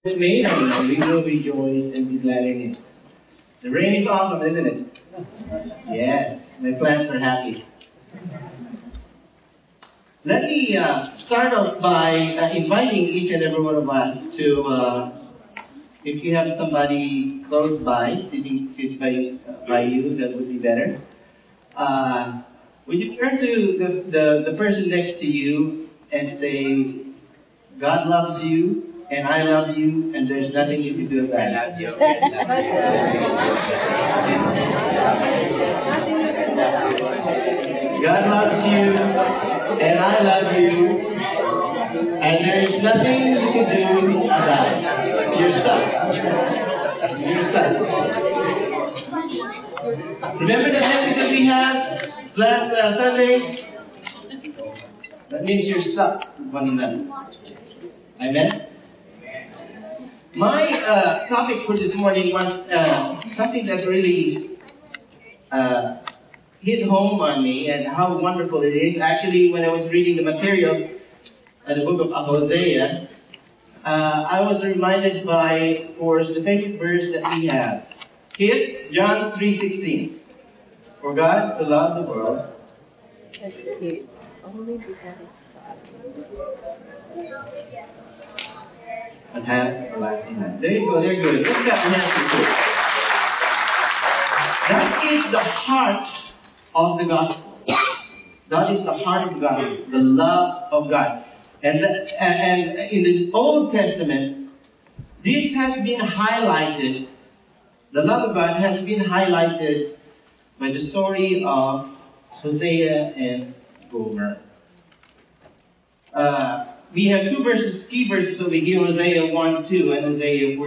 made, and we will rejoice and be glad in it. The rain is awesome, isn't it? Yes, my plants are happy. Let me start off by inviting each and every one of us to, if you have somebody close by, sit by you, that would be better. Would you turn to the person next to you and say, God loves you, and I love you, and there's nothing you can do about it. God loves you, and I love you, and there's nothing you can do about it. You're stuck. You're stuck. Remember the message that we had last Sunday? That means you're stuck with one another. Amen? My topic for this morning was something that really hit home on me and how wonderful it is. Actually, when I was reading the material in the book of Hosea, I was reminded by, of course, the favorite verse that we have. Kids, John 3:16. For God so loved the world. And have everlasting life. There you go, they're good. Let's clap your hands for good. That is the heart of the gospel. That is the heart of the gospel, the love of God. And in the Old Testament, this has been highlighted, the love of God has been highlighted by the story of Hosea and Gomer. We have two key verses over here, Hosea 1:2 and Hosea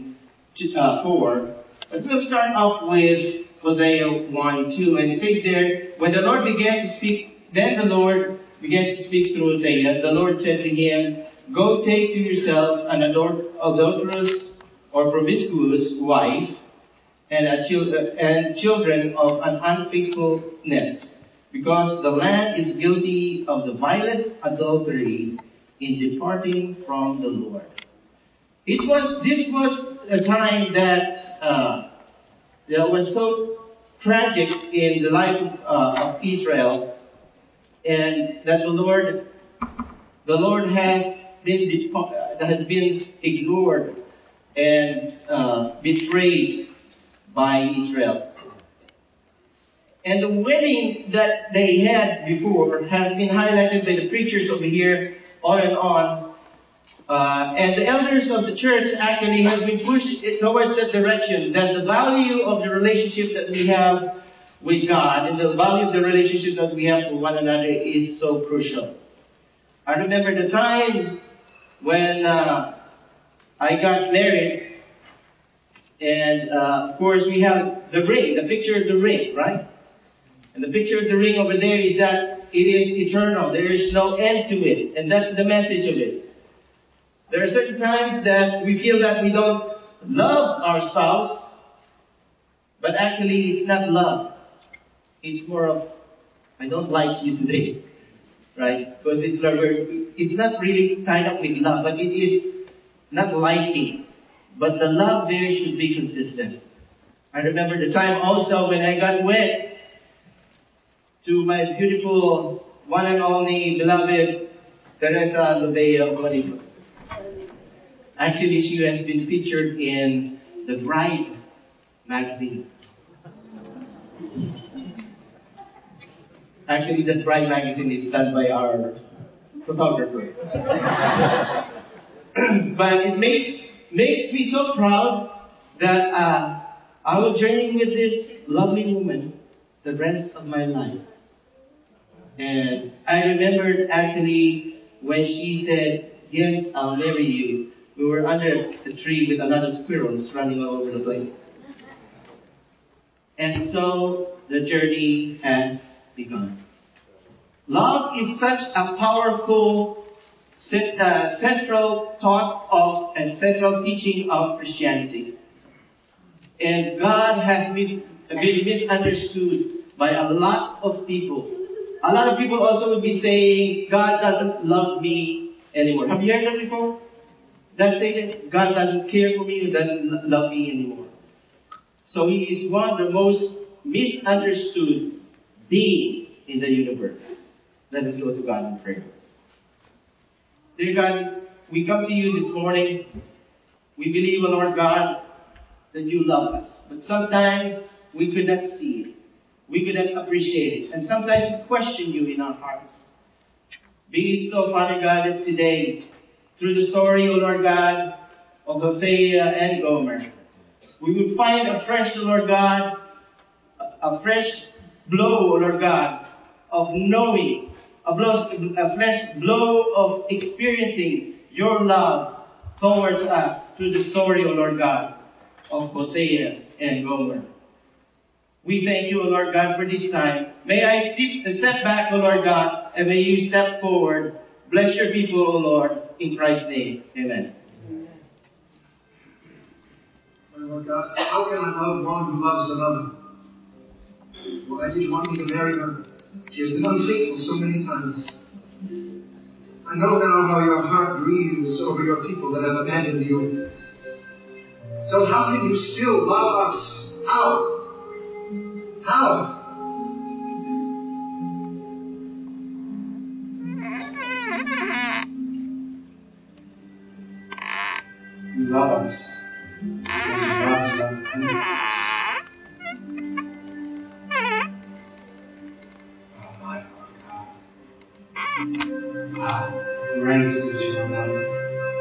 14:4. But we'll start off with Hosea 1:2, and it says there, when the Lord began to speak, then the Lord began to speak through Hosea. The Lord said to him, go take to yourself an adulterous or promiscuous wife and children of an unfaithfulness, because the land is guilty of the vilest adultery in departing from the Lord. This was a time that was so tragic in the life of Israel, and that the Lord has been ignored and betrayed by Israel. And the wedding that they had before has been highlighted by the preachers over here on and on. And the elders of the church actually has been pushed towards that direction, that the value of the relationship that we have with God and the value of the relationship that we have with one another is so crucial. I remember the time when I got married, and of course we have the ring, the picture of the ring, right? And the picture of the ring over there is that it is eternal. There is no end to it. And that's the message of it. There are certain times that we feel that we don't love our spouse, but actually it's not love. It's more of, I don't like you today. Right? Because it's not really tied up with love, but it is not liking. But the love there should be consistent. I remember the time also when I got wed to my beautiful, one and only beloved Teresa Lobea Olivo. Actually, she has been featured in the Bride magazine. Actually, that Bride magazine is done by our photographer. But it makes me so proud that I will journey with this lovely woman the rest of my life. And I remembered actually when she said, yes, I'll marry you. We were under a tree with a lot of squirrels running all over the place. And so the journey has begun. Love is such a powerful central thought of and central teaching of Christianity. And God has been misunderstood by a lot of people. A lot of people also would be saying, God doesn't love me anymore. Have you heard that before? That statement, God doesn't care for me or doesn't love me anymore. So He is one of the most misunderstood being in the universe. Let us go to God in prayer. Dear God, we come to you this morning. We believe, Lord God, that you love us. But sometimes we could not see it. We could not appreciate it. And sometimes we question you in our hearts. Be it so, Father God, that today, through the story, O Lord God, of Hosea and Gomer, we would find a fresh, Lord God, a fresh blow, O Lord God, of knowing, a fresh blow of experiencing your love towards us through the story, O Lord God, of Hosea and Gomer. We thank you, O Lord God, for this time. May I step back, O Lord God, and may you step forward. Bless your people, O Lord, in Christ's name. Amen. Lord God, how can I love one who loves another? Why did you want me to marry her? She has been unfaithful so many times. I know now how your heart grieves over your people that have abandoned you. So how can you still love us? How? How? You love us because your love is not dependent on us. Oh my Lord God. How great is your love.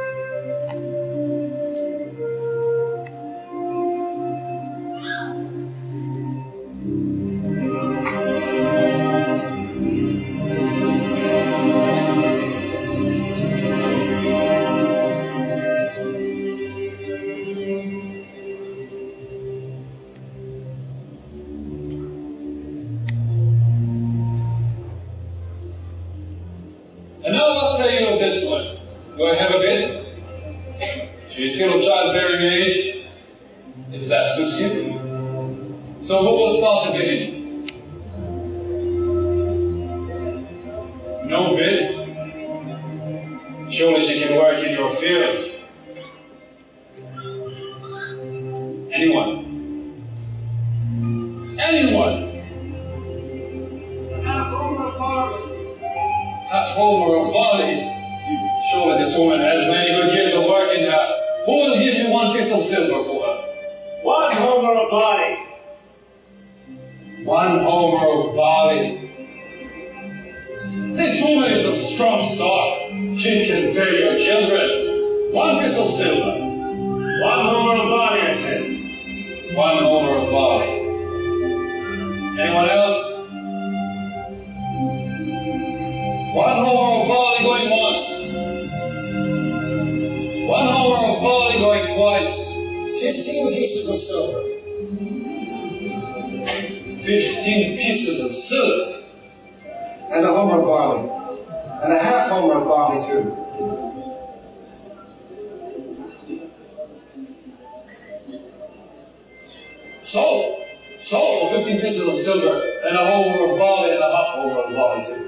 And now I'll tell you of this one. Do I have a bit? She's still of childbearing age, if that suits you. So who will start the bidding? No bid? Surely she can work in your fields. Anyone? Anyone? At home or a body? Surely this woman has many good years of work in her. Who will give you one piece of silver for her? One homer of barley. One homer of barley. This woman is of strong stock. She can bear your children. One piece of silver. One homer of barley, I said. One homer of barley. Anyone else? One homer of barley going once. One homer of barley going twice. 15 pieces of silver. 15 pieces of silver. And a homer of barley. And a half homer of barley, too. So, 15 pieces of silver, and a homer of barley, and a half homer of barley, too.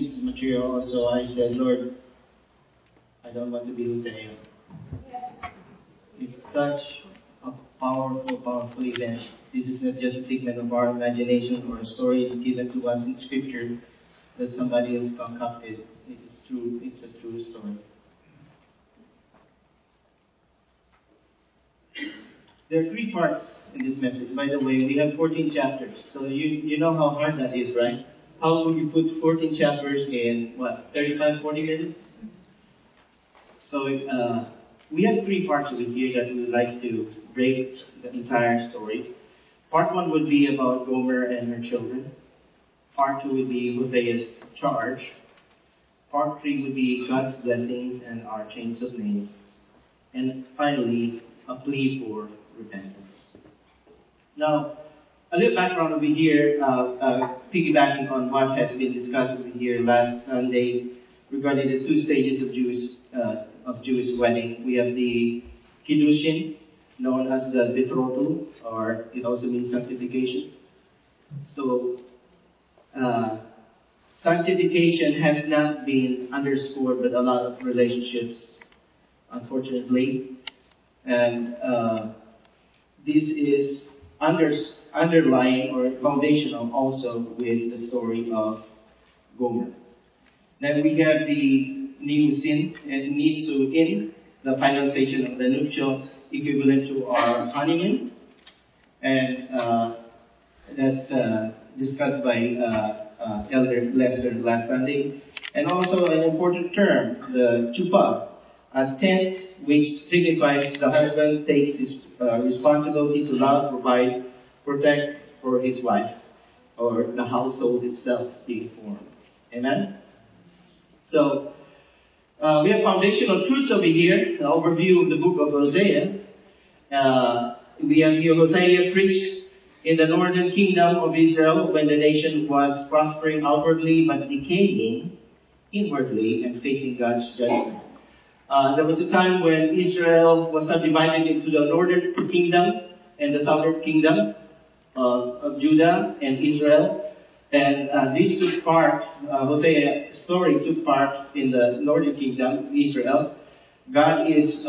this material also, I said, Lord, I don't want to be Hosea. It's such a powerful event. This is not just a figment of our imagination or a story given to us in Scripture that somebody else concocted. It is true. It's a true story. There are 3 parts in this message. By the way, we have 14 chapters. So you know how hard that is, right? How would you put 14 chapters in, 35, 40 minutes? So we have 3 parts over here that we would like to break the entire story. Part 1 would be about Gomer and her children. Part 2 would be Hosea's charge. Part 3 would be God's blessings and our change of names. And finally, a plea for repentance. Now, a little background over here, piggybacking on what has been discussed over here last Sunday regarding the 2 stages of Jewish wedding. We have the Kiddushin, known as the betrothal, or it also means sanctification. So, sanctification has not been underscored with a lot of relationships, unfortunately. And this is underlying or foundational also with the story of Gomer. Then we have the Nisuin, the finalization of the nuptial, equivalent to our honeymoon. And that's discussed by Elder Lester last Sunday. And also an important term, the chuppah, a tent which signifies the husband takes his responsibility to love, provide, protect for his wife, or the household itself being formed. Amen? So, we have foundational truths over here, an overview of the book of Hosea. We have here Hosea preached in the northern kingdom of Israel when the nation was prospering outwardly but decaying inwardly and facing God's judgment. There was a time when Israel was subdivided into the northern kingdom and the southern kingdom of Judah and Israel. And this took part, Hosea's story took part in the northern kingdom, Israel. God is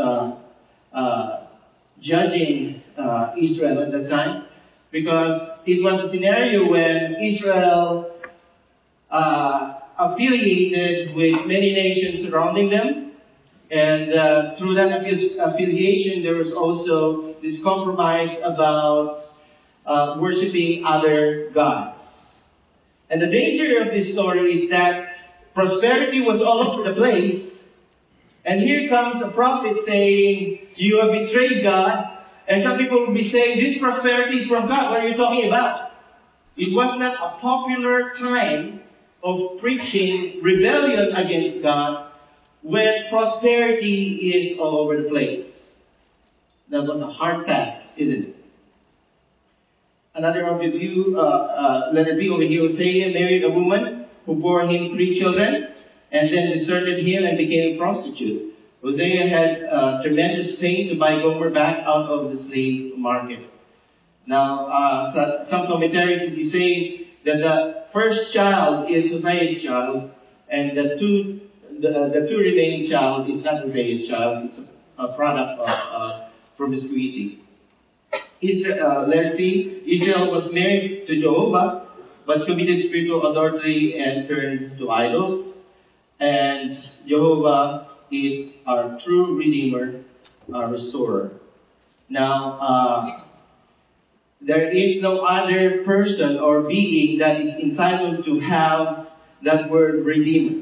judging Israel at that time because it was a scenario when Israel affiliated with many nations surrounding them. And through that affiliation, there was also this compromise about worshipping other gods. And the danger of this story is that prosperity was all over the place. And here comes a prophet saying, you have betrayed God. And some people will be saying, this prosperity is from God. What are you talking about? It was not a popular time of preaching rebellion against God when prosperity is all over the place. That was a hard task, isn't it? Another overview, letter B over here, Hosea married a woman who bore him 3 children and then deserted him and became a prostitute. Hosea had tremendous pain to buy Gomer back out of the slave market. Now, some commentaries would be saying that the first child is Hosea's child and the two remaining child is not Hosea's child. It's a product of promiscuity. Let's see. Israel was married to Jehovah, but committed spiritual adultery and turned to idols. And Jehovah is our true Redeemer, our Restorer. Now, there is no other person or being that is entitled to have that word Redeemer.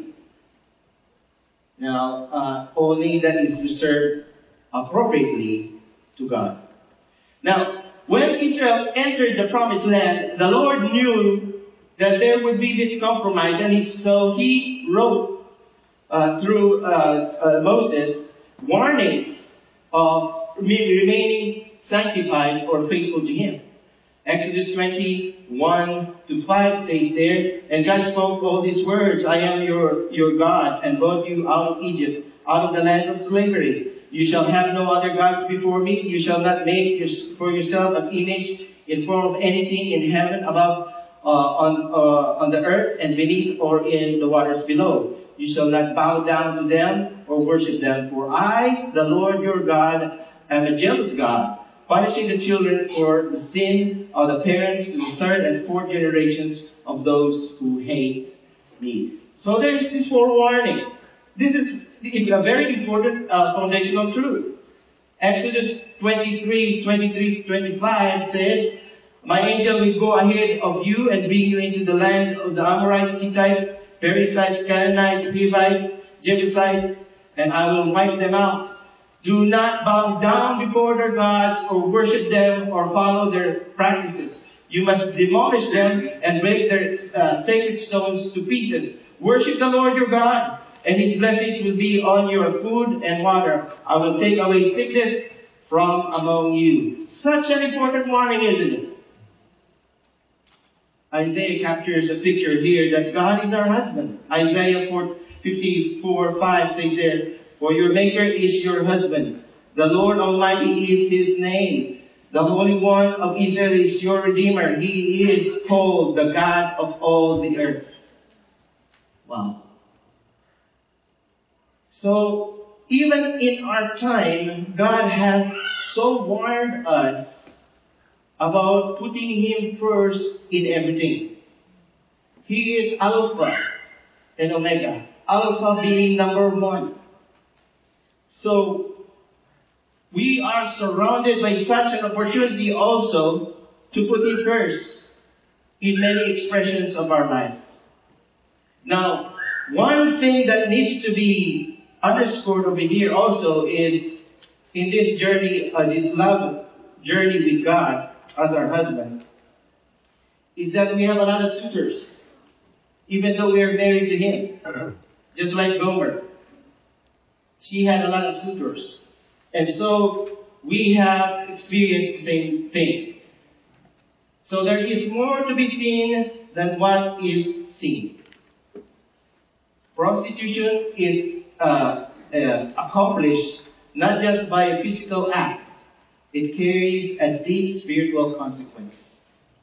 Now, only that is reserved appropriately to God. Now, when Israel entered the promised land, the Lord knew that there would be this compromise, and so He wrote through Moses warnings of remaining sanctified or faithful to Him. Exodus 21:1-5 says there, and God spoke all these words, I am your God, and brought you out of Egypt, out of the land of slavery. You shall have no other gods before me. You shall not make for yourself an image in form of anything in heaven above, on the earth and beneath or in the waters below. You shall not bow down to them or worship them, for I, the Lord your God, am a jealous God, punishing the children for the sin of the parents to the third and fourth generations of those who hate me. So there's this forewarning. This is a very important foundational truth. Exodus 23:25 says, my angel will go ahead of you and bring you into the land of the Amorites, Hittites, Perizzites, Canaanites, Hivites, Jebusites, and I will wipe them out. Do not bow down before their gods or worship them or follow their practices. You must demolish them and break their sacred stones to pieces. Worship the Lord your God, and His blessings will be on your food and water. I will take away sickness from among you. Such an important warning, isn't it? Isaiah captures a picture here that God is our husband. Isaiah 54:5 says there, for your Maker is your husband. The Lord Almighty is His name. The Holy One of Israel is your Redeemer. He is called the God of all the earth. Wow. So, even in our time, God has so warned us about putting Him first in everything. He is Alpha and Omega. Alpha being number one. So, we are surrounded by such an opportunity also to put Him first in many expressions of our lives. Now, one thing that needs to be underscored over here also is in this journey, this love journey with God as our husband, is that we have a lot of suitors, even though we are married to Him. Just like Gomer. She had a lot of suitors. And so, we have experienced the same thing. So there is more to be seen than what is seen. Prostitution is accomplished not just by a physical act. It carries a deep spiritual consequence.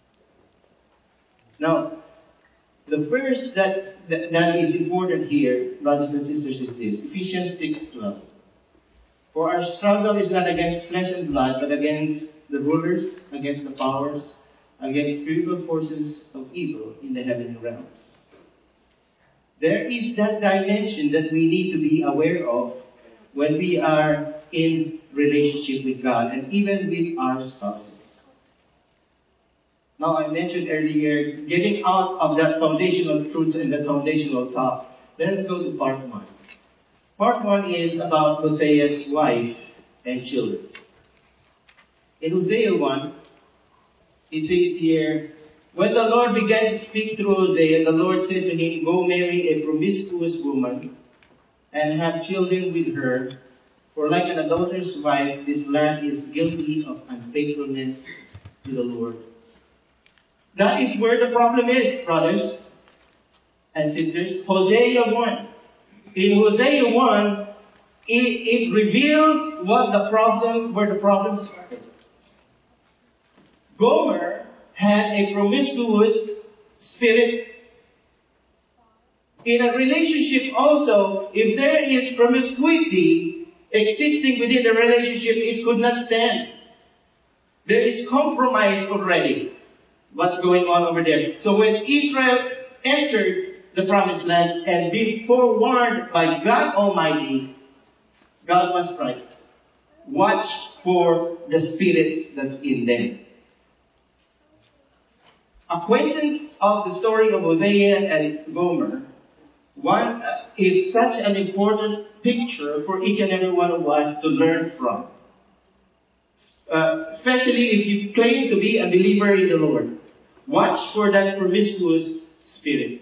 Now, the verse that is important here, brothers and sisters, is this. Ephesians 6:12. For our struggle is not against flesh and blood, but against the rulers, against the powers, against spiritual forces of evil in the heavenly realms. There is that dimension that we need to be aware of when we are in relationship with God and even with our spouses. Now, I mentioned earlier, getting out of that foundational truths and that foundational talk. Let's go to part 1. Part 1 is about Hosea's wife and children. In Hosea 1, it says here, when the Lord began to speak through Hosea, the Lord said to him, go marry a promiscuous woman and have children with her, for like an adulterous wife, this land is guilty of unfaithfulness to the Lord. That is where the problem is, brothers and sisters. Hosea 1. In Hosea 1, it reveals where the problem started. Gomer had a promiscuous spirit. In a relationship also, if there is promiscuity existing within the relationship, it could not stand. There is compromise already. What's going on over there? So when Israel entered the promised land and being forewarned by God Almighty, God was right. Watch for the spirits that's in them. Acquaintance of the story of Hosea and Gomer, one is such an important picture for each and every one of us to learn from. Especially if you claim to be a believer in the Lord. Watch for that promiscuous spirit.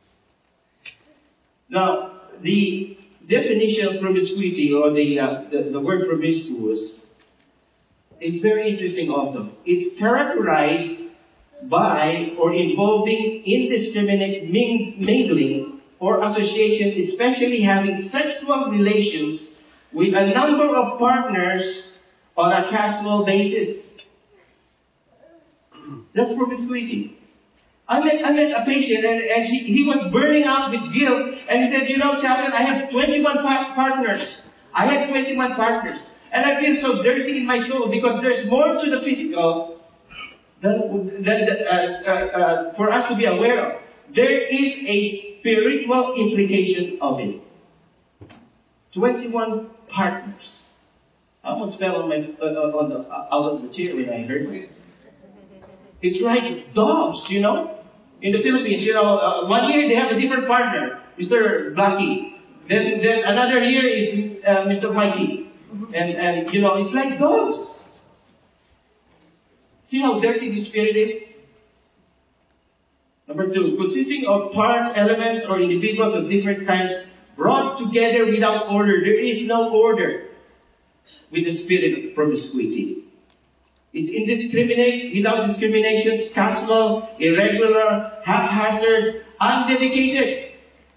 Now, the definition of promiscuity, or the word promiscuous, is very interesting also. It's characterized by or involving indiscriminate mingling or association, especially having sexual relations with a number of partners on a casual basis. That's promiscuity. I met a patient and he was burning out with guilt. And he said, chaplain, I have 21 partners. I had 21 partners. And I feel so dirty in my soul because there's more to the physical than for us to be aware of. There is a spiritual implication of it. 21 partners. I almost fell on out of the chair when I heard it. It's like dogs, In the Philippines, 1 year they have a different partner, Mr. Blackie. Then another year is Mr. Mikey. And it's like dogs. See how dirty the spirit is? Number 2, consisting of parts, elements, or individuals of different kinds brought together without order. There is no order with the spirit of promiscuity. It's indiscriminate, without discriminations, casual, irregular, haphazard, undedicated.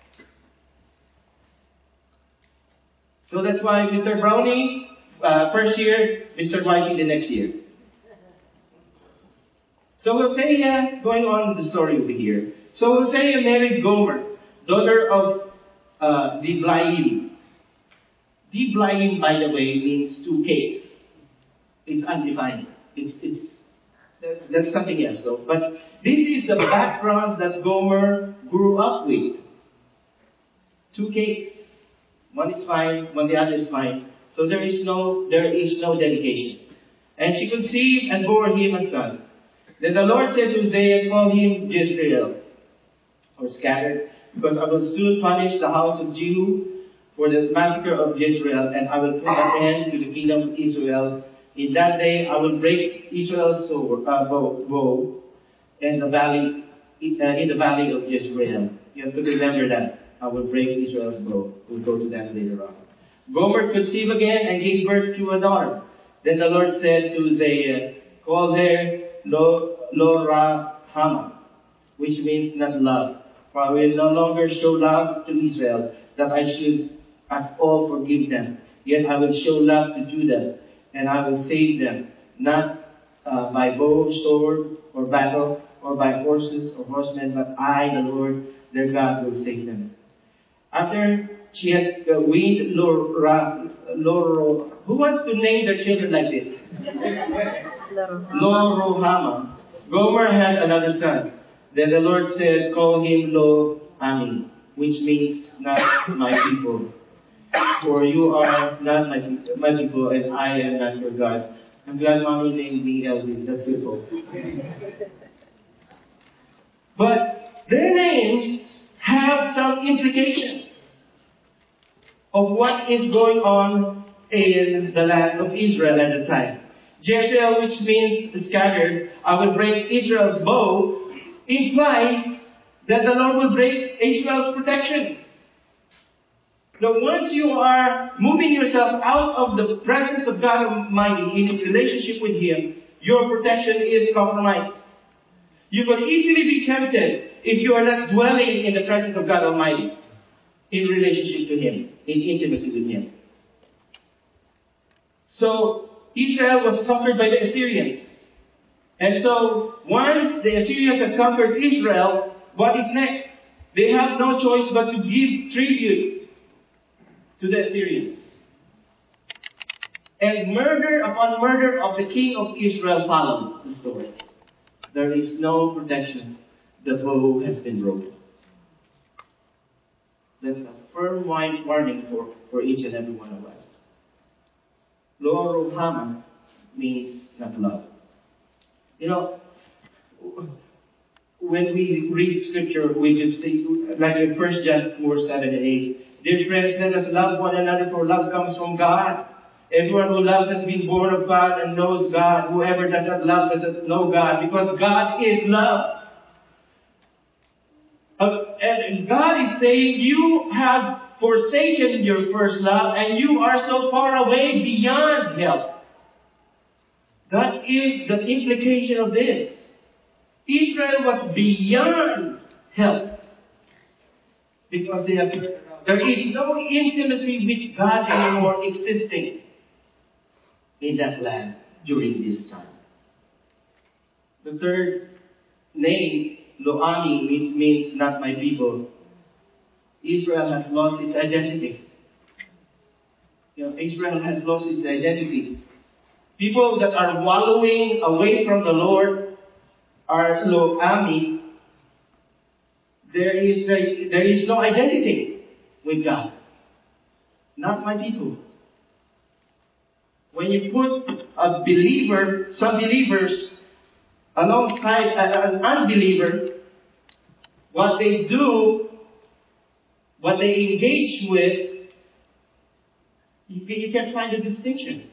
So that's why Mr. Brownie, first year, Mr. Mikey the next year. So Hosea, going on the story over here. So Hosea married Gomer, daughter of Diblaim. Diblaim, by the way, means 2 cakes. It's undefined. That's something else though. But this is the background that Gomer grew up with. 2 cakes. One is fine, the other is fine. So there is no dedication. And she conceived and bore him a son. Then the Lord said to Hosea, call him Jezreel, or scattered, because I will soon punish the house of Jehu for the massacre of Jezreel, and I will put an end to the kingdom of Israel. In that day I will break Israel's bow in the valley of Jezreel. You have to remember that. I will break Israel's bow. We'll go to that later on. Gomer conceived again and gave birth to a daughter. Then the Lord said to Hosea, call her Lo-Rahama, which means not love. For I will no longer show love to Israel, that I should at all forgive them. Yet I will show love to Judah, and I will save them, not by bow, sword, or battle, or by horses or horsemen, but I, the Lord, their God, will save them. After she had weaned who wants to name their children like this? Lo-Ruhamah. Gomer had another son. Then the Lord said, call him Lo-Ami, which means not my people. For you are not my people, and I am not your God. I'm glad mommy named me Elvin. That's simple. But their names have some implications of what is going on in the land of Israel at the time. Jezreel, which means scattered, I will break Israel's bow, implies that the Lord will break Israel's protection. Now, once you are moving yourself out of the presence of God Almighty in a relationship with Him, your protection is compromised. You could easily be tempted if you are not dwelling in the presence of God Almighty in relationship to Him, in intimacy with Him. So, Israel was conquered by the Assyrians. And so, once the Assyrians have conquered Israel, what is next? They have no choice but to give tribute to the Assyrians. And murder upon murder of the king of Israel followed the story. There is no protection. The bow has been broken. That's a firm warning for each and every one of us. Lo-Ruhamah means not love. When we read scripture, we can see, like in 1 John 4, 7 and 8, dear friends, let us love one another, for love comes from God. Everyone who loves has been born of God and knows God. Whoever does not love doesn't know God, because God is love. And God is saying, you have forsaken your first love, and you are so far away beyond help. That is the implication of this. Israel was beyond help, because there is no intimacy with God anymore existing in that land during this time. The third name Lo-Ami means not my people. Israel has lost its identity. Israel has lost its identity. People that are wallowing away from the Lord are Lo-Ami. There is no identity with God. Not my people. When you put a believer, some believers, alongside an unbeliever, what they do, what they engage with, you can't find a distinction.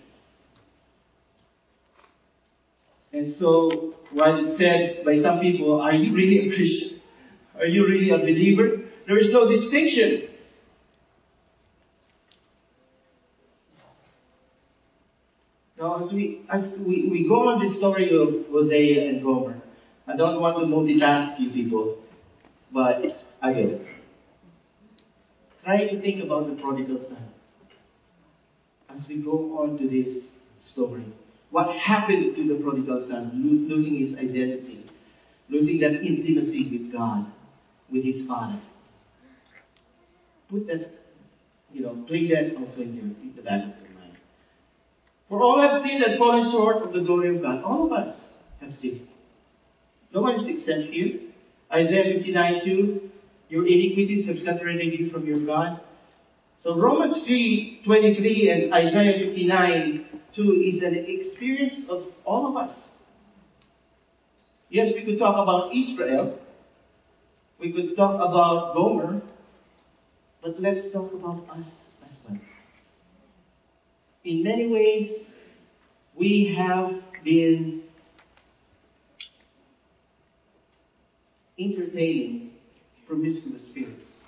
And so, while it's said by some people, are you really a Christian? Are you really a believer? There is no distinction. Now, as we go on this story of Hosea and Gomer, I don't want to multitask you people, but I will. Try to think about the prodigal son. As we go on to this story, what happened to the prodigal son? Losing his identity, losing that intimacy with God, with his father. Put that, bring that also in the back of your mind. For all have sinned and fallen short of the glory of God. All of us have sinned. No one is exempt here. Isaiah 59:2, your iniquities have separated you from your God. So Romans 3:23 and Isaiah 59:2 is an experience of all of us. Yes, we could talk about Israel. We could talk about Gomer. But let's talk about us as well. In many ways, we have been entertaining promiscuous spirits.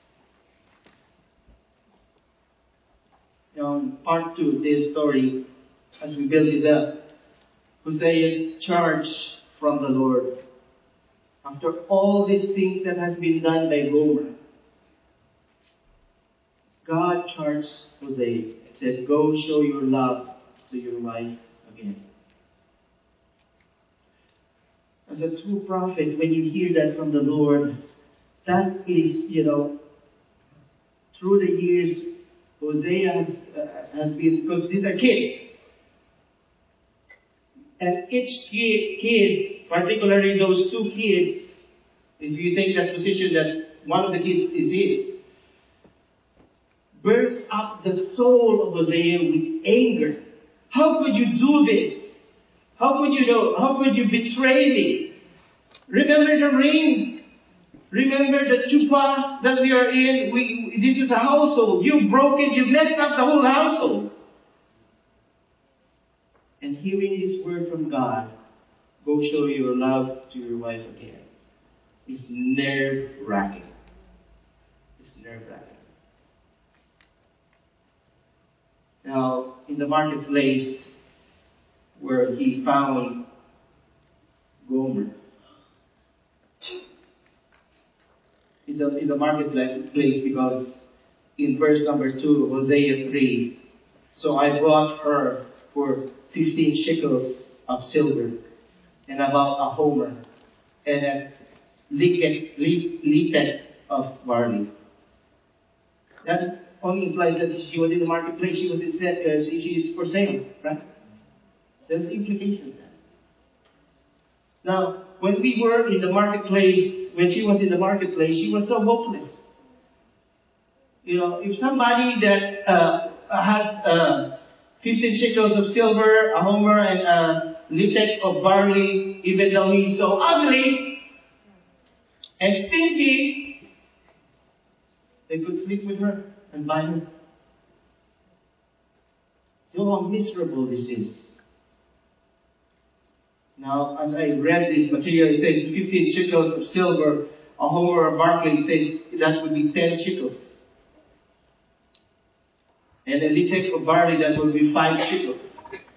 Now, in part 2 of this story, as we build this up, Hosea's charge from the Lord. After all these things that has been done by Gomer, God charged Hosea and said, go show your love to your wife again. As a true prophet, when you hear that from the Lord, that is, through the years, Hosea has been, because these are kids. And each kids, particularly those 2 kids, if you take that position that one of the kids is his, burns up the soul of Hosea with anger. How could you do this? How could you betray me? Remember the ring? Remember the chuppah that we are in? This is a household. You broke it. You messed up the whole household. And hearing this word from God, go show your love to your wife again, is nerve-wracking. It's nerve-wracking. Now, in the marketplace where he found Gomer, it's in the marketplace because in verse number 2, Hosea 3, so I bought her for 15 shekels of silver and about a homer and a litet of barley. That only implies that she was in the marketplace. She is for sale, right? There's the implication of that. Now, when we were in the marketplace, when she was in the marketplace, she was so hopeless. If somebody that has 15 shekels of silver, a homer, and a litet of barley, even though he's so ugly and stinky, they could sleep with her and buy her. You know how miserable this is. Now, as I read this material, it says 15 shekels of silver, a homer of barley, it says that would be 10 shekels. And a litek of barley, that would be 5 shekels.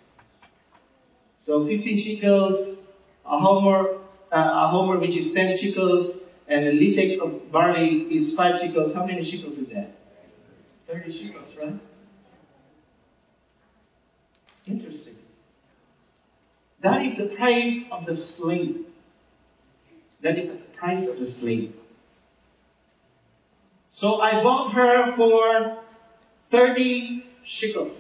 So 15 shekels, a homer which is 10 shekels, and a litek of barley is 5 shekels. How many shekels is that? 30 shekels, right? Interesting. That is the price of the slave. That is the price of the slave. So I bought her for 30 shekels.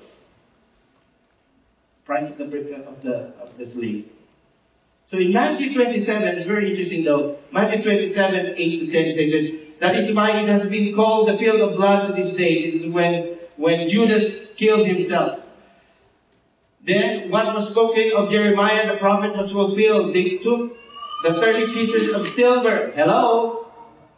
Price of the slave. So in Matthew 27, it's very interesting though. Matthew 27, 8 to 10 says that is why it has been called the field of blood to this day. This is when Judas killed himself. Then what was spoken of Jeremiah the prophet was fulfilled. They took the 30 pieces of silver. Hello?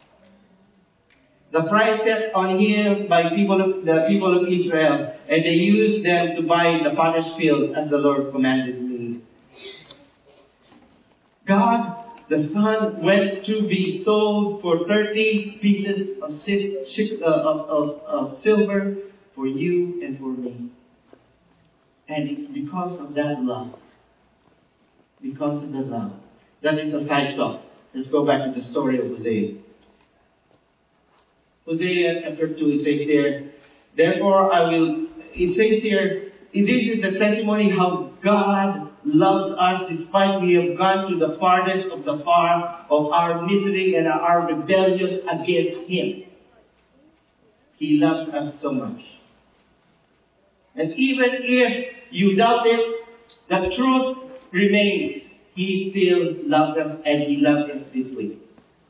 The price set on him by the people of Israel. And they used them to buy the potter's field as the Lord commanded me. God, the Son, went to be sold for 30 pieces of silver for you and for me. And it's because of that love. Because of that love. That is a side talk. Let's go back to the story of Hosea. Hosea chapter 2, it says there, therefore it says here, this is the testimony how God loves us despite we have gone to the farthest of the far of our misery and our rebellion against Him. He loves us so much. And even if you doubt it, the truth remains. He still loves us and He loves us deeply.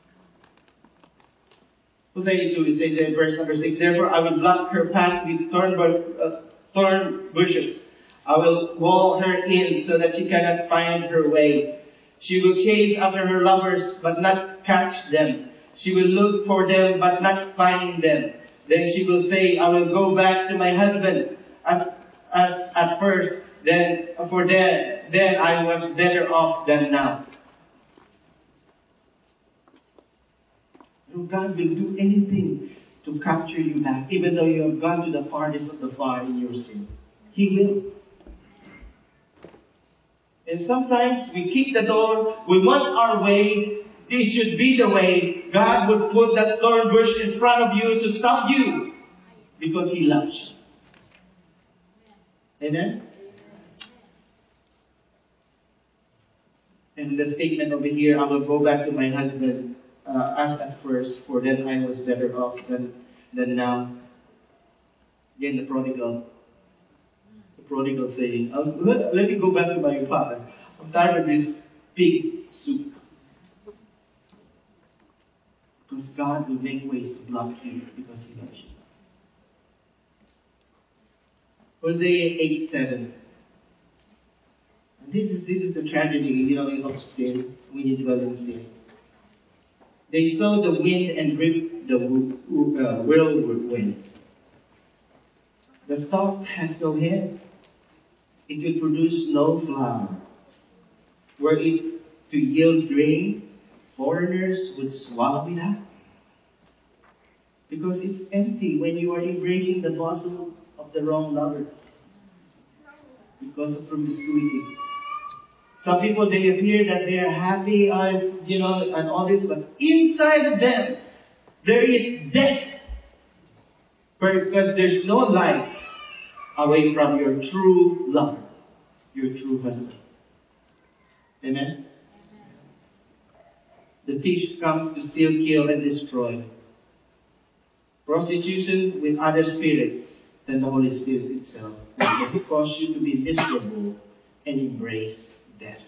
Hosea 2, it says in verse number 6, therefore I will block her path with thorn bushes. I will wall her in so that she cannot find her way. She will chase after her lovers but not catch them. She will look for them but not find them. Then she will say, I will go back to my husband as at first. Then I was better off than now. God will do anything to capture you back, even though you have gone to the farthest of the far in your sin. He will. And sometimes we kick the door, we want our way, this should be the way. God would put that thorn bush in front of you to stop you because He loves you. Amen? And the statement over here, I will go back to my husband as at first, for then I was better off than now. Again, the prodigal saying, let me go back to my father. I'm tired of this pig soup. Because God will make ways to block you because He loves you. Hosea 8:7. This is the tragedy, of sin when you dwell in sin. They saw the wind and ripped the whirlwind. The stalk has no head. It will produce no flower. Were it to yield grain, foreigners would swallow it up. Because it's empty when you are embracing the bosom of the wrong lover. Because of promiscuity. Some people, they appear that they are happy, and all this, but inside of them, there is death. Because there's no life away from your true lover, your true husband. Amen? The thief comes to steal, kill, and destroy. Prostitution with other spirits than the Holy Spirit itself will just cause you to be miserable and embrace death.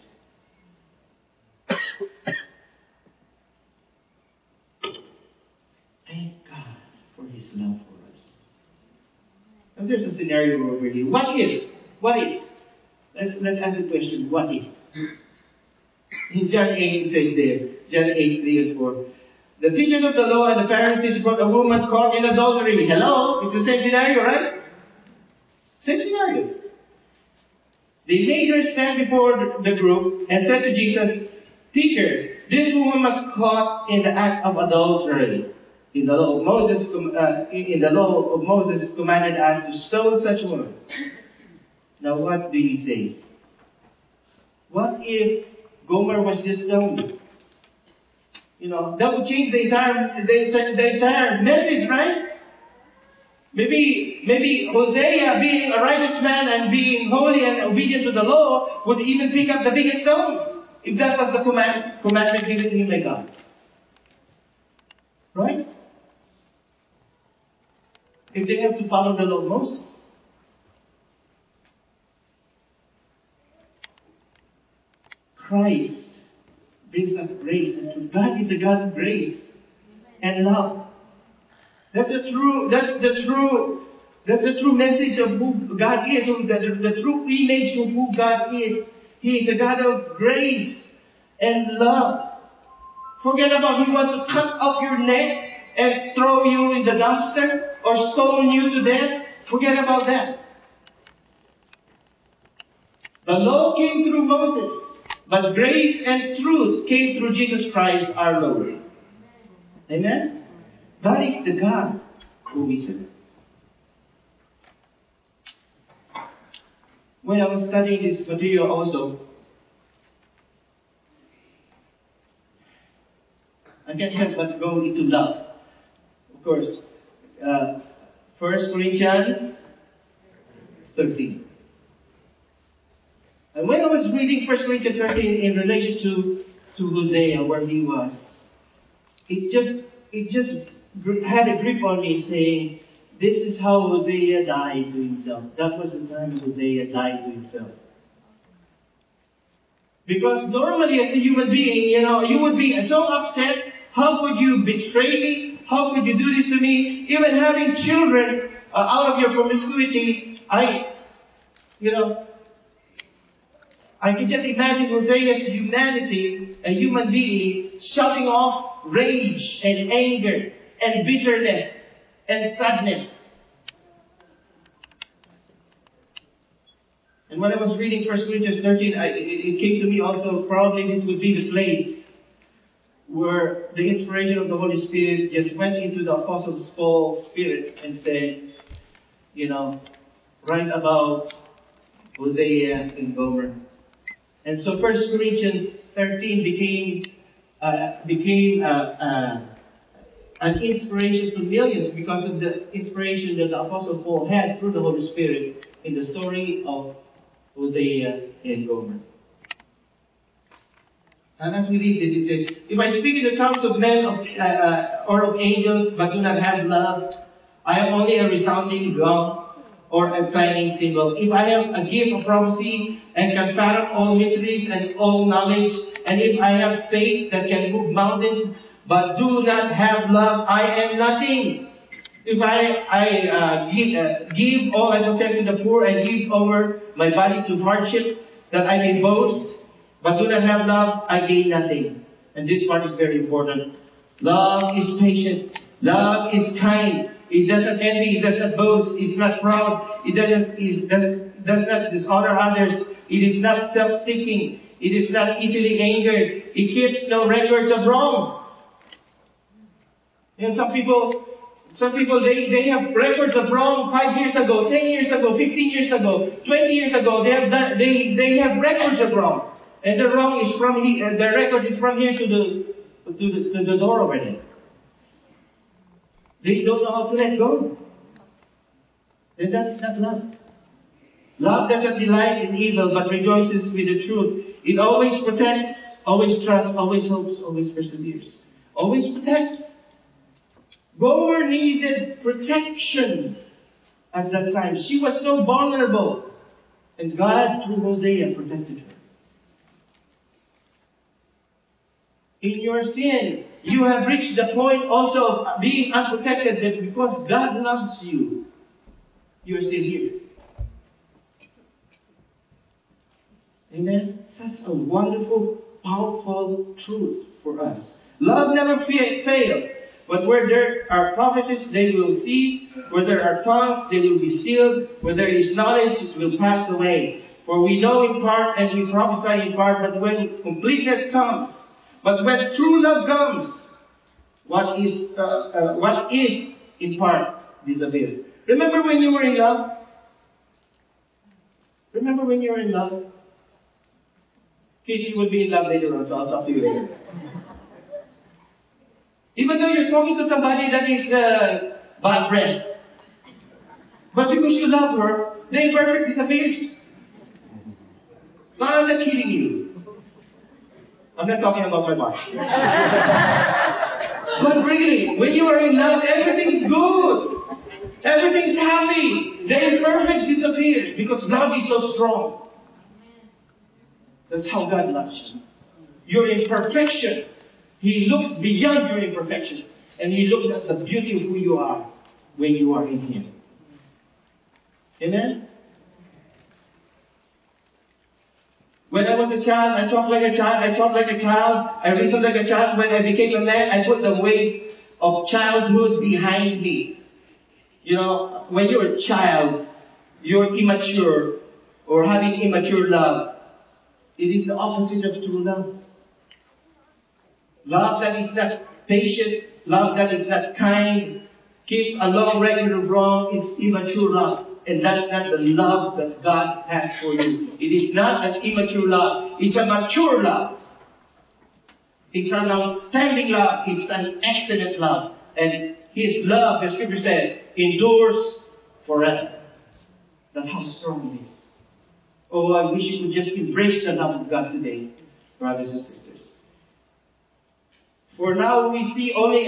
Thank God for His love for us. And there's a scenario over here. What if? Let's ask the question, what if? In John 8 it says there, John 8, 3 and 4. The teachers of the law and the Pharisees brought a woman caught in adultery. Hello? It's the same scenario, right? Same scenario. They made her stand before the group and said to Jesus, Teacher, this woman was caught in the act of adultery. In the law of Moses commanded us to stone such a woman. Now what do you say? What if Gomer was just stoned? That would change the entire message, right? Maybe Hosea, being a righteous man and being holy and obedient to the law, would even pick up the biggest stone. If that was the commandment given to him by God. Right? If they have to follow the law of Moses. Christ brings us grace and truth. God is a God of grace and love. That's the true message of who God is, the true image of who God is. He is a God of grace and love. Forget about He wants to cut off your neck and throw you in the dumpster or stone you to death. Forget about that. The law came through Moses, but grace and truth came through Jesus Christ our Lord. Amen? That is the God who we serve. When I was studying this material also, I can't help but go into love. Of course, 1 Corinthians 13. And when I was reading 1 Corinthians 13 in relation to Hosea, where he was, it just had a grip on me saying, this is how Hosea died to himself. That was the time Hosea died to himself. Because normally as a human being, you would be so upset. How could you betray me? How could you do this to me? Even having children out of your promiscuity, I can just imagine Hosea's humanity, a human being, shouting off rage and anger and bitterness and sadness. And when I was reading 1 Corinthians 13, it came to me also, probably this would be the place where the inspiration of the Holy Spirit just went into the Apostle Paul's spirit and says, write about Hosea and Gomer. And so 1 Corinthians 13 became an inspiration to millions because of the inspiration that the Apostle Paul had through the Holy Spirit in the story of Hosea and Gomer. And as we read this, it says, if I speak in the tongues of men or of angels, but do not have love, I am only a resounding gong or a clanging cymbal. If I have a gift of prophecy and can fathom all mysteries and all knowledge, and if I have faith that can move mountains, but do not have love, I am nothing. If I give all I possess to the poor and give over my body to hardship, that I may boast, but do not have love, I gain nothing. And this part is very important. Love is patient. Love is kind. It doesn't envy. It does not boast. It's not proud. It does not dishonor others. It is not self-seeking. It is not easily angered. It keeps no records of wrong. Some people they have records of wrong 5 years ago, 10 years ago, 15 years ago, 20 years ago. They have records of wrong. And the wrong is from here, the records is from here to the door over there. They don't know how to let go. Then that's not love. Love doesn't delight in evil, but rejoices with the truth. It always protects, always trusts, always hopes, always perseveres. Always protects. Gomer needed protection at that time. She was so vulnerable. And God, through Hosea, protected her. In your sin, you have reached the point also of being unprotected, but because God loves you, you are still here. Amen? Such a wonderful, powerful truth for us. Love never fails. But where there are prophecies, they will cease. Where there are tongues, they will be stilled. Where there is knowledge, it will pass away. For we know in part and we prophesy in part, but when completeness comes, but when true love comes, what is in part disappears. Remember when you were in love? Remember when you were in love? Kids, you will be in love later on, so I'll talk to you later. Even though you're talking to somebody that is bad breath, but because you love her, the imperfect disappears. No, I'm not kidding you. I'm not talking about my wife. But really, when you are in love, everything's good. Everything's happy. The imperfect disappears because love is so strong. That's how God loves you. Your imperfection. He looks beyond your imperfections. And He looks at the beauty of who you are when you are in Him. Amen? When I was a child, I talked like a child. I talked like a child. I reasoned like a child. When I became a man, I put the ways of childhood behind me. You know, when you're a child, you're immature or having immature love. It is the opposite of true love. Love that is not patient, love that is not kind, keeps a long record of wrong is immature love. And that's not the love that God has for you. It is not an immature love. It's a mature love. It's an outstanding love. It's an excellent love. And His love, the Scripture says, endures forever. That's how strong it is. Oh, I wish you could just embrace the love of God today, brothers and sisters. For now we see only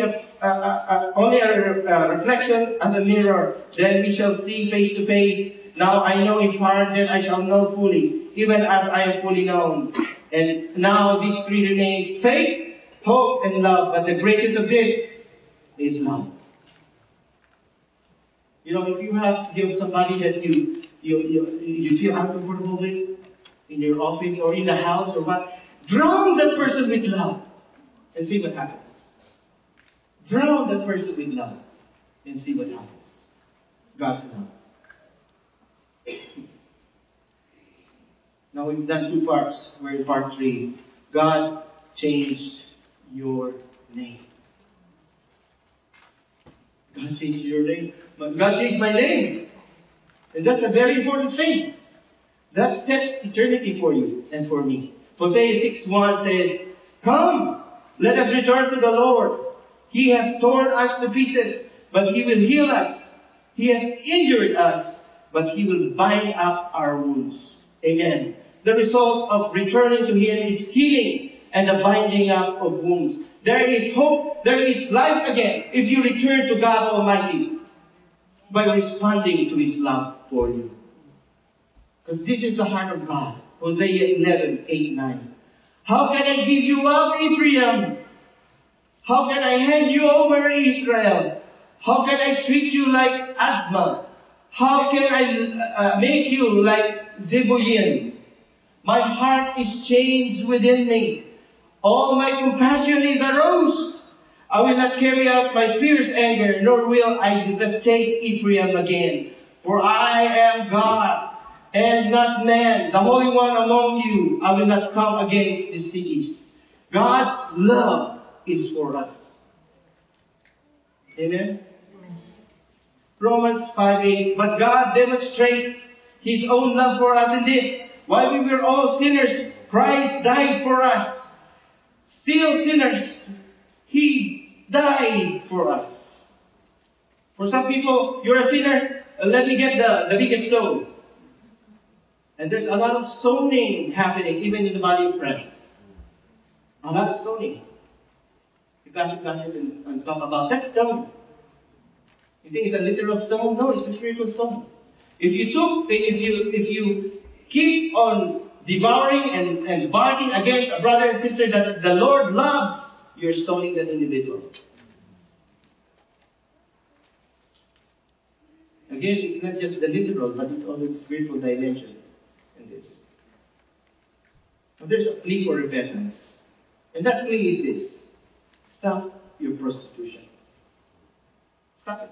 a reflection as a mirror. Then we shall see face to face. Now I know in part, then I shall know fully, even as I am fully known. And now these three remains: faith, hope, and love. But the greatest of this is love. You know, if you have somebody that you feel uncomfortable with in your office or in the house or what, drown that person with love. And see what happens. Drown that person with love. And see what happens. God's love. Now we've done 2 parts. We're in part 3. God changed your name. God changed your name. But God changed my name. And that's a very important thing. That sets eternity for you and for me. Hosea 6:1 says, "Come, let us return to the Lord. He has torn us to pieces, but He will heal us. He has injured us, but He will bind up our wounds." Amen. The result of returning to Him is healing and the binding up of wounds. There is hope, there is life again if you return to God Almighty by responding to His love for you. Because this is the heart of God. Hosea 11:8-9. "How can I give you up, Ephraim? How can I hand you over, Israel? How can I treat you like Admah? How can I make you like Zebulun? My heart is changed within me. All my compassion is aroused. I will not carry out my fierce anger, nor will I devastate Ephraim again. For I am God, and not man, the Holy One among you. I will not come against the cities." God's love is for us. Amen? Romans 5:8. "But God demonstrates His own love for us in this: while we were all sinners, Christ died for us." Still sinners, He died for us. For some people, you're a sinner, let me get the biggest stone. And there's a lot of stoning happening even in the body of Christ. A lot of stoning. You guys come here and talk about that stone. You think it's a literal stone? No, it's a spiritual stone. If you keep on devouring and barking against a brother and sister that the Lord loves, you're stoning that individual. Again, it's not just the literal, but it's also the spiritual dimension in this. Now, there's a plea for repentance. And that plea is this: stop your prostitution. Stop it.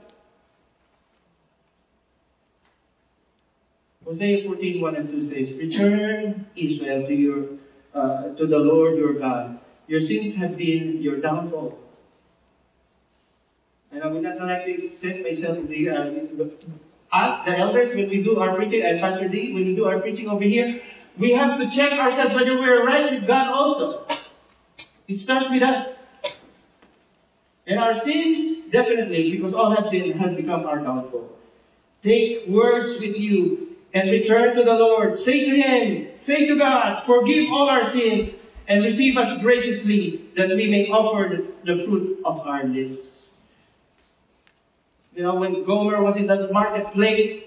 Hosea 14:1-2 says, "Return, Israel, to the Lord your God. Your sins have been your downfall." And I would not like to set myself over here. Us, the elders, when we do our preaching, and Pastor D, when we do our preaching over here, we have to check ourselves whether we're right with God also. It starts with us. And our sins, definitely, because all have sinned, has become our downfall. Take words with you and return to the Lord. Say to Him, say to God, "Forgive all our sins and receive us graciously, that we may offer the fruit of our lips. You know, when Gomer was in that marketplace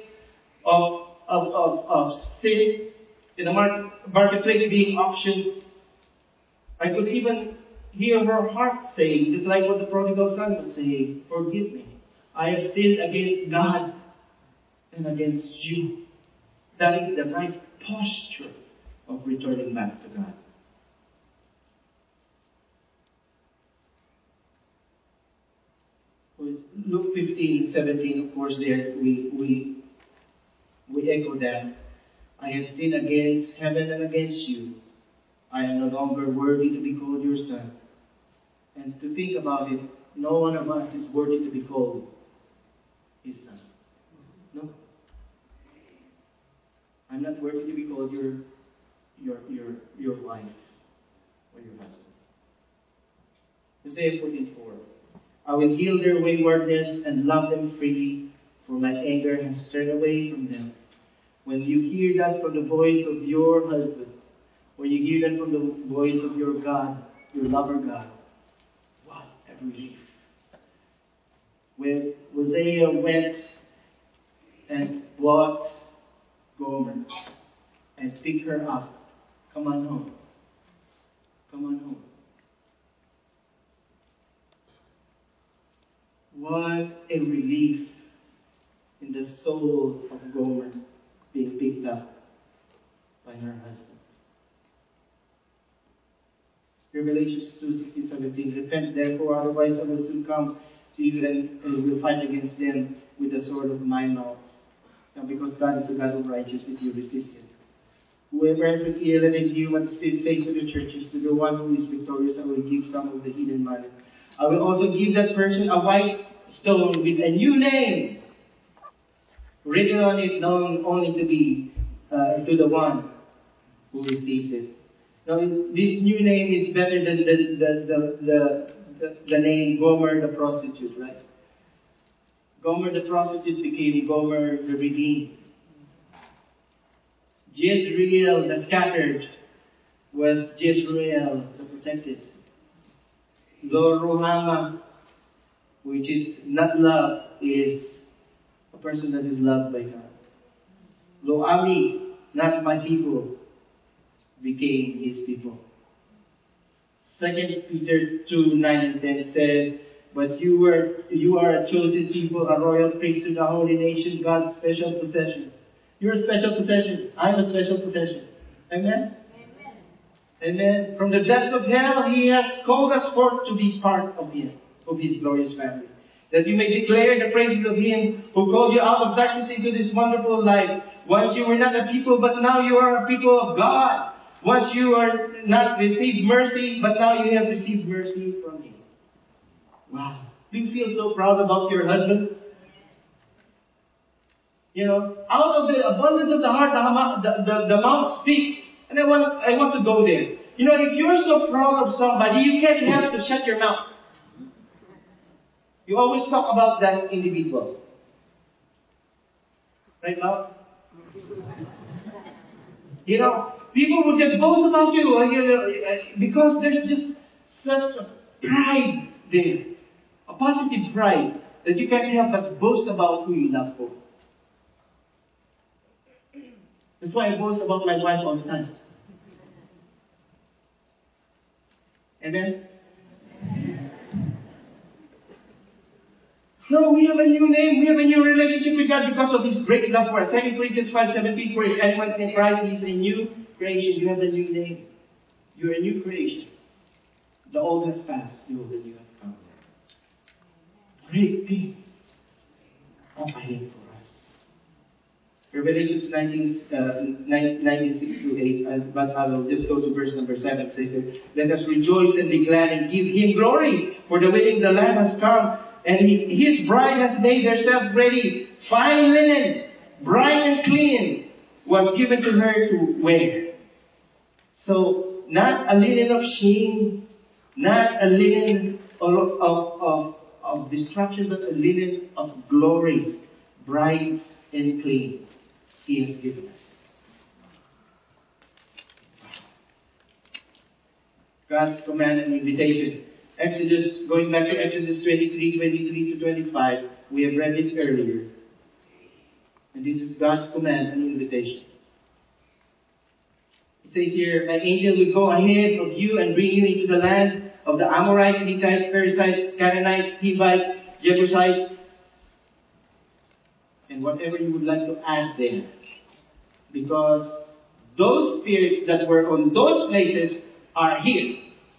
of sin, in the marketplace being auctioned, I could even hear her heart saying, just like what the prodigal son was saying, forgive me. I have sinned against God and against you. That is the right posture of returning back to God. Luke 15:17, of course, there we echo that. I have sinned against heaven and against you. I am no longer worthy to be called your son. And to think about it, no one of us is worthy to be called his son. No. I'm not worthy to be called your wife or your husband. Isaiah 14:4. I will heal their waywardness and love them freely, for my anger has turned away from them. When you hear that from the voice of your husband, when you hear that from the voice of your God, your lover God, what a relief. When Hosea went and bought Gomer and picked her up, come on home. Come on home. What a relief in the soul of Gomer being picked up by her husband. Revelation 2:16-17. Repent therefore, otherwise I will soon come to you and will fight against them with the sword of my mouth. Now, because God is a God of righteousness, if you resist Him. Whoever has an ear, let him hear what the Spirit says to the churches. To the one who is victorious, I will give some of the hidden manna. I will also give that person a white stone with a new name written on it, known only to be to the one who receives it. Now, this new name is better than the name Gomer the prostitute, right? Gomer the prostitute became Gomer the redeemed. Jezreel the scattered was Jezreel the protected. Lo Ruhamah, which is not love, is a person that is loved by God. Lo Ami, not my people, became His people. 2 Peter 2:9-10 says, but you are a chosen people, a royal priesthood, a holy nation, God's special possession. You're a special possession. I'm a special possession. Amen? Amen. Amen. From the depths of hell, He has called us forth to be part of Him, of His glorious family. That you may declare the praises of Him who called you out of darkness into this wonderful light. Once you were not a people, but now you are a people of God. Once you are not received mercy, but now you have received mercy from Him. Wow. Do you feel so proud about your husband? You know, out of the abundance of the heart, the mouth speaks. And I want to go there. You know, if you're so proud of somebody, you can't help to shut your mouth. You always talk about that individual. Right, love? You know, people will just boast about you, because there's just such a pride there. A positive pride that you can't help but boast about who you love for. That's why I boast about my wife all the time. Amen? So we have a new name, we have a new relationship with God because of His great love for us. 2 Corinthians 5:17, for if anyone is in Christ, He is a new creation. You have a new name. You're a new creation. The old has passed, the new have come. Great things are ahead for us. Revelations 19:6-8, but I will just go to verse number 7. It says that, let us rejoice and be glad and give Him glory, for the wedding of the Lamb has come, and His bride has made herself ready. Fine linen, bright and clean, was given to her to wear. So, not a linen of shame, not a linen of destruction, but a linen of glory, bright and clean, He has given us. God's command and invitation. Exodus, going back to Exodus 23 to 25, we have read this earlier. And this is God's command and invitation. It says here, an angel will go ahead of you and bring you into the land of the Amorites, Hittites, Perizzites, Canaanites, Hivites, Jebusites, and whatever you would like to add there. Because those spirits that were on those places are here.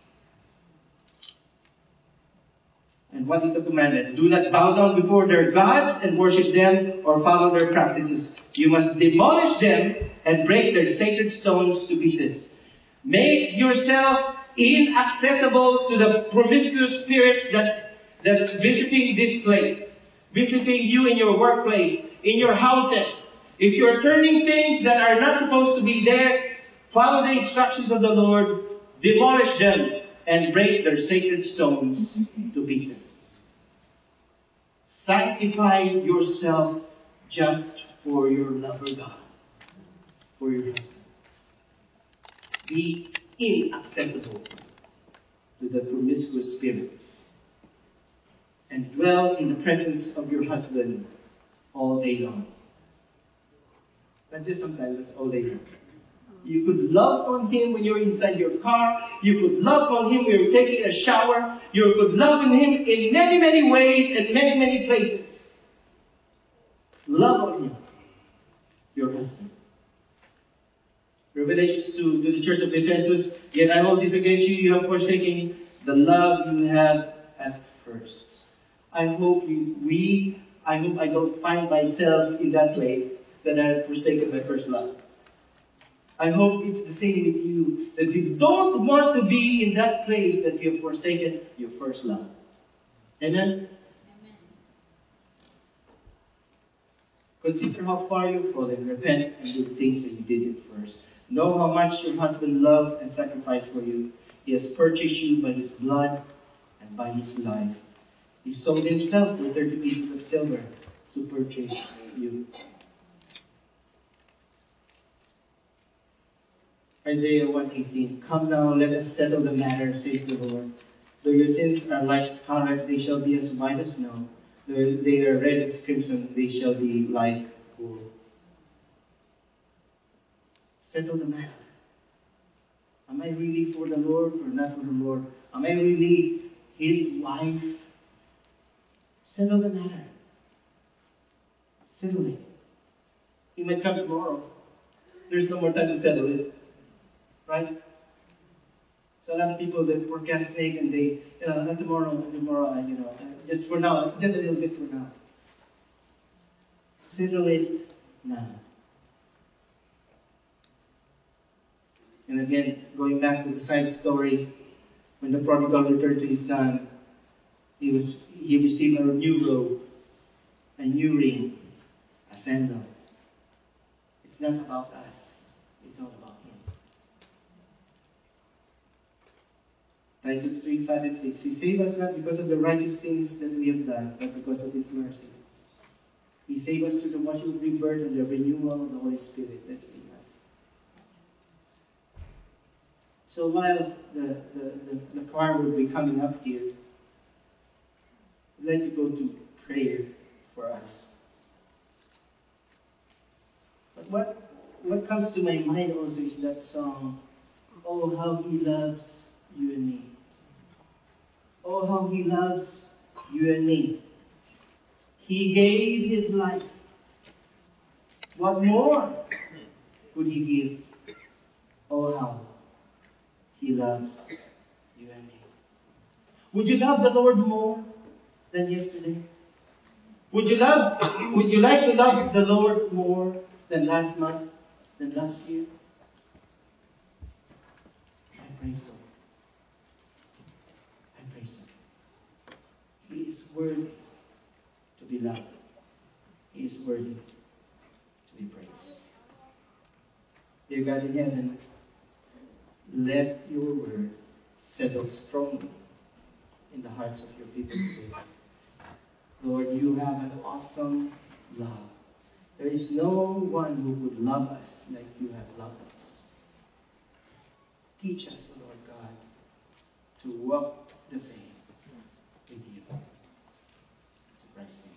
And what is the commandment? Do not bow down before their gods and worship them or follow their practices. You must demolish them and break their sacred stones to pieces. Make yourself inaccessible to the promiscuous spirits that's visiting this place. Visiting you in your workplace, in your houses. If you're turning things that are not supposed to be there, follow the instructions of the Lord, demolish them, and break their sacred stones to pieces. Sanctify yourself just for your lover God, for your husband. Be inaccessible to the promiscuous spirits. And dwell in the presence of your husband all day long. Not just sometimes, all day long. You could love on him when you're inside your car. You could love on him when you're taking a shower. You could love on him in many, many ways and many, many places. Love on him, your husband. Revelations 2 to the church of Ephesus. Yet I hold this against you. You have forsaken the love you had at first. I hope I don't find myself in that place that I have forsaken my first love. I hope it's the same with you, that you don't want to be in that place that you have forsaken your first love. Amen? Amen. Consider how far you've fallen. Repent and do things that you did at first. Know how much your husband loved and sacrificed for you. He has purchased you by his blood and by his life. He sold himself for 30 pieces of silver to purchase you. Isaiah 1:18. Come now, let us settle the matter, says the Lord. Though your sins are like scarlet, they shall be as white as snow. Though they are red as crimson, they shall be like wool. Settle the matter. Am I really for the Lord or not for the Lord? Am I really his wife? Settle the matter. Settle it. He might come tomorrow. There's no more time to settle it. Right? So a lot of people that procrastinate and they, tomorrow, just for now, just a little bit for now. Settle it now. And again, going back to the side story, when the prodigal returned to his son, he received a new robe, a new ring, a sandal. It's not about us. It's all about him. Titus 3, 5 and 6. He saved us not because of the righteous things that we have done, but because of his mercy. He saved us through the washing of rebirth and the renewal of the Holy Spirit that saved us. So while the choir will be coming up here, I'd like to go to prayer for us. But what comes to my mind also is that song, Oh, how he loves you and me. Oh, how he loves you and me. He gave his life. What more could he give? Oh, how he loves you and me. Would you love the Lord more than yesterday? Would you like to love the Lord more than last month, than last year? I pray so. I pray so. He is worthy to be loved. He is worthy to be praised. Dear God in heaven, let your word settle strongly in the hearts of your people today. Lord, you have an awesome love. There is no one who would love us like you have loved us. Teach us, Lord God, to walk the same with you. Rest in